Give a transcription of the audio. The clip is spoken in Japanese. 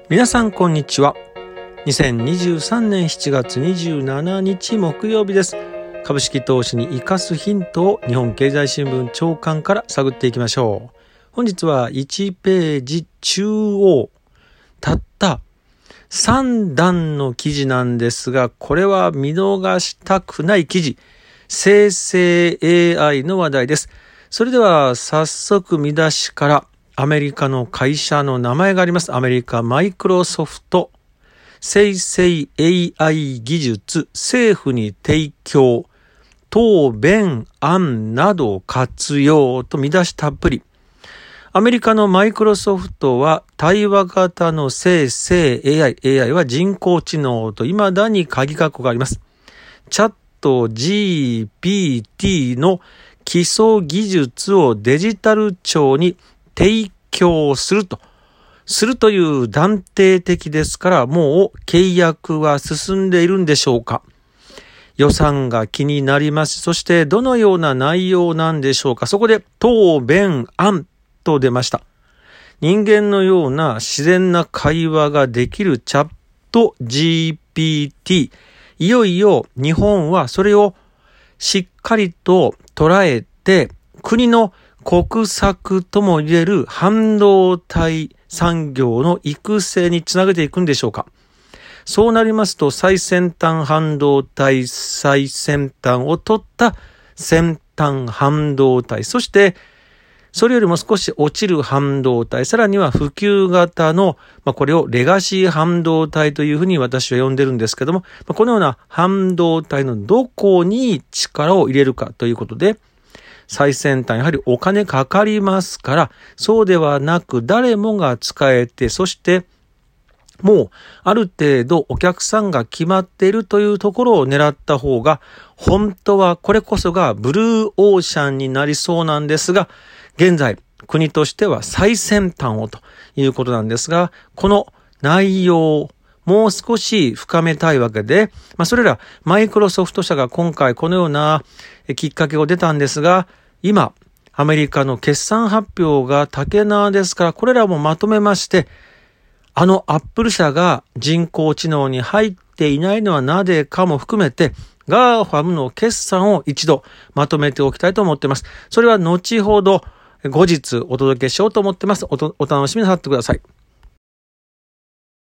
皆さんこんにちは。2023年7月27日木曜日です。株式投資に生かすヒントを日本経済新聞朝刊から探っていきましょう。本日は1ページ中央たった3段の記事なんですが、これは見逃したくない記事。生成 AI の話題です。それでは早速見出しからアメリカの会社の名前があります。アメリカマイクロソフト生成 AI 技術政府に提供答弁案など活用と見出したっぷり。アメリカのマイクロソフトは対話型の生成 AI は人工知能と未だに鍵括弧があります。チャット GPT の基礎技術をデジタル庁に提供するという断定的ですから、もう契約は進んでいるんでしょうか。予算が気になります。そしてどのような内容なんでしょうか。そこで答弁案と出ました。人間のような自然な会話ができるチャット GPT。いよいよ日本はそれをしっかりと捉えて、国の国策とも言える半導体産業の育成につなげていくんでしょうか。そうなりますと最先端半導体、最先端を取った先端半導体、そしてそれよりも少し落ちる半導体、さらには普及型の、これをレガシー半導体というふうに私は呼んでるんですけども、このような半導体のどこに力を入れるかということで、最先端やはりお金かかりますから、そうではなく誰もが使えて、そしてもうある程度お客さんが決まっているというところを狙った方が、本当はこれこそがブルーオーシャンになりそうなんですが、現在国としては最先端をということなんですが、この内容もう少し深めたいわけで、それらマイクロソフト社が今回このようなきっかけが出たんですが、今アメリカの決算発表が竹縄ですから、これらもまとめまして、アップル社が人工知能に入っていないのはなぜかも含めて、ガーファムの決算を一度まとめておきたいと思っています。それは後ほど後日お届けしようと思っています。お楽しみになさってください。